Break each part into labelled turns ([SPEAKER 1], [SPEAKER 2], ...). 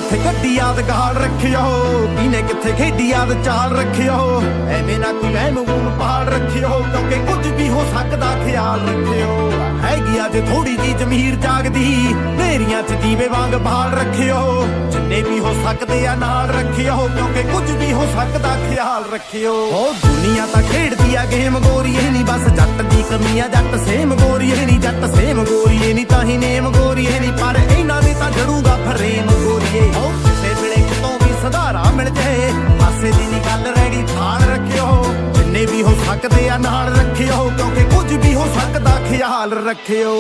[SPEAKER 1] ਕਿੱਥੇ ਗੱਡੀ ਯਾਦਗਾਰ ਰੱਖਿਓ, ਕਿਨੇ ਕਿੱਥੇ ਖੇਡੀ ਯਾਦ ਚਾਲ ਰੱਖਿਓ। ਐਵੇਂ ਨਾ ਕੋਈ ਵਹਿਮ ਵੂਮ ਪਾਲ ਰੱਖਿਓ, ਕਿਉਂਕਿ ਕੁਝ ਵੀ ਹੋ ਸਕਦਾ ਖਿਆਲ ਰੱਖਿਓ। ਹੈਗੀ ਅੱਜ ਥੋੜੀ ਜੀ ਜ਼ਮੀਰ ਜਾਗਦੀ, ਨੇਰੀਆਂ 'ਚ ਦੀਵੇ ਵਾਂਗ ਬਾਲ ਰੱਖਿਓ। ਜਿੰਨੇ ਵੀ ਹੋ ਸਕਦੇ ਆ ਨਾਲ ਰੱਖਿਓ, ਕਿਉਂਕਿ ਕੁਝ ਵੀ ਹੋ ਸਕਦਾ ਖਿਆਲ ਰੱਖਿਓ। ਉਹ ਦੁਨੀਆ ਤਾਂ ਖੇਡਦੀ ਆ ਗੇਮ ਗੋਰੀਏ ਨੀ, ਬਸ ਜੱਟ ਦੀ ਕਮੀ ਆ ਜੱਟ ਸੇਮ ਗੋਰੀਏ ਨੀ। ਜੱਟ ਸੇਮ ਗੋਰੀਏ ਨੀ ਤਾਂ ਹੀ ਨੇਮ ਗੋਰੀਏ ਨੀ, ਪਰ ਇਹਨਾਂ ਦੇ ਤਾਂ ਜੜੂਗਾ ਫਰੇਮ ਗੋਰੀਏ। ਉਹ ਕਿਸੇ ਵੇਲੇ ਕਿਤੋਂ ਵੀ ਸੁਧਾਰਾ ਮਿਲ ਜਾਏ, ਹਾਸੇ ਦੀ ਨੀ ਗੱਲ ਰਹਿ ਗਈ ਥਾਲ ਰੱਖਿਓ। ਜਿੰਨੇ ਵੀ ਹੋ ਸਕਦੇ ਆ ਨਾਲ ਰੱਖਿਓ, ਕਿਉਂਕਿ ਕੁਝ ਵੀ ਹੋ ਸਕਦਾ ਖਿਆਲ ਰੱਖਿਓ।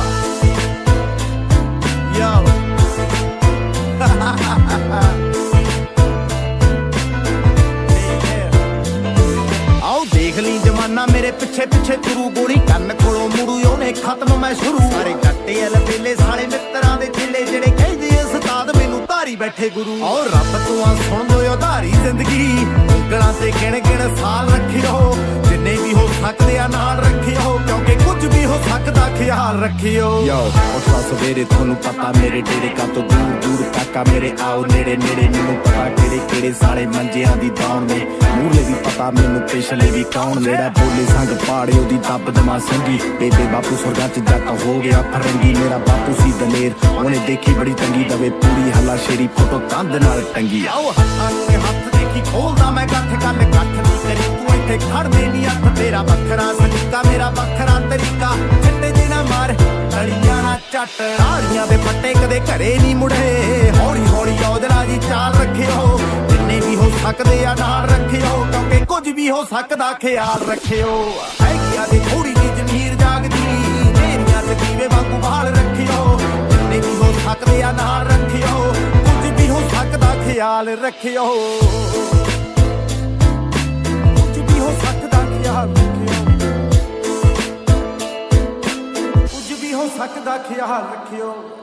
[SPEAKER 1] ਆਓ ਦੇਖ ਲਈ ਜਮਾਨਾ ਮੇਰੇ ਪਿੱਛੇ ਪਿੱਛੇ ਤੁਰੂ, ਗੋਲੀ ਕੰਨ ਕੋਲੋਂ ਮੁੜੂ ਉਹਨੇ ਖਤਮ ਮੈਂ ਸ਼ੁਰੂ। ਸਾਰੇ ਜੱਟੇ ਅਲਬੇਲੇ ਸਾਲੇ ਮਿੱਤਰਾਂ ਦੇ ਚੇਲੇ, ਜਿਹੜੇ ਕਹਿੰਦੇ ਉਸਤਾਦ ਮੈਨੂੰ ਧਾਰੀ ਬੈਠੇ ਗੁਰੂ। ਔਰ ਰੱਬ ਤੋਂ ਆ ਸੁਣ ਦੋ ਉਧਾਰੀ ਜ਼ਿੰਦਗੀ, ਉਂਗਲਾਂ ਤੇ ਗਿਣ ਗਿਣ ਸਾਲ ਰੱਖਿਓ। ਜਿੰਨੇ ਵੀ ਹੋ ਸਕਦੇ ਆ ਨਾਲ ਰੱਖਿਓ, ਕਿਉਂਕਿ ਕੁਝ ਵੀ ਹੋ ਸਕਦਾ ਖਿਆਲ ਰੱਖਿਓ। ਉੱਠਾ ਸਵੇਰੇ ਤੁਹਾਨੂੰ ਪਤਾ ਮੇਰੇ ਡੇਰੇ ਕਾ ਤੋਂ ਦੂਰ ਦੂਰ ਕਾਕਾ ਮੇਰੇ ਆਓ ਨੇੜੇ ਨੇੜੇ। ਮੈਨੂੰ ਪਤਾ ਕਿਹੜੇ ਕਿਹੜੇ ਸਾਲੇ ਮੰਜਿਆਂ ਦੀ ਦੌਣ ਨੇ, ਮੂਹਰੇ ਵੀ ਪਤਾ ਮੈਨੂੰ ਪਿਛਲੇ ਵੀ ਕੌਣ। ਜਿਹੜਾ ਬੋਲੇ ਸੰਗ ਪਾੜੇ ਉਹਦੀ ਦੱਬ ਦਮਾ ਸੰਗੀ, ਬੇਬੇ ਬਾਪੂ ਸੁਰਗਾਂ 'ਚ ਜੱਟ ਹੋ ਗਿਆ ਫਰੰਗੀ। ਮੇਰਾ ਬਾਪੂ ਸੀ ਦਲੇਰ, ਉਹਨੇ ਦੇਖੀ ਬੜੀ ਤੰਗੀ, ਦਵੇ ਪੂਰੀ ਹੱਲਾ ਸ਼ੇਰੀ ਫੋਟੋ ਕੰਧ ਨਾਲ ਟੰਗੀ। ਆਓ ਹੱਥਾਂ ਨੂੰ ਹੱਥ ਦੇਖੀ ਖੋਲਦਾ ਮੈਂ ਗੱਠ, ਗੱਲ ਕੱਠ ਨਹੀਂ ਕਰੀ ਤੂੰ ਇੱਥੇ ਖੜਦੇ ਨੀ ਹੱਥ। ਤੇਰਾ ਵੱਖਰਾ ਸਲੀਕਾ ਮੇਰਾ ਵੱਖਰਾ ਤਰੀਕਾ, ਛੱਡੇ ਜੇ ਨਾ ਮਾਰ ਤਲੀਆਂ ਨਾ ਝੱਟ। ਰਾੜੀਆਂ ਦੇ ਪੱਟੇ ਕਦੇ ਘਰੇ ਨੀ ਮੁੜੇ, ਹੌਲੀ ਹੌਲੀ ਔਜਲਾ ਜੀ ਚਾਲ ਰੱਖਿਓ। ਜਿੰਨੇ ਵੀ ਹੋ ਸਕਦੇ ਆ ਨਾਲ ਰੱਖਿਓ, ਕਿਉਂਕਿ ਕੁਝ ਵੀ ਹੋ ਸਕਦਾ ਖਿਆਲ ਰੱਖਿਓ। ਹੈਗੀ ਆ ਜੇ ਥੋੜੀ ਜੀ ਜ਼ਮੀਰ ਜਾਗਦੀ, ਨੇਰੀਆਂ 'ਚ ਦੀਵੇ ਵਾਂਗੂ ਬਾਲ ਰੱਖਿਓ। ਜਿੰਨੇ ਵੀ ਹੋ ਸਕਦੇ ਆ ਨਾਲ ਰੱਖਿਓ, ਕੁਝ ਵੀ ਹੋ ਸਕਦਾ ਖਿਆਲ ਰੱਖਿਓ। ਕੁਝ ਵੀ ਹੋ ਸਕਦਾ ਖਿਆਲ ਰੱਖਿਓ, ਕੁਝ ਵੀ ਹੋ ਸਕਦਾ ਖਿਆਲ ਰੱਖਿਓ।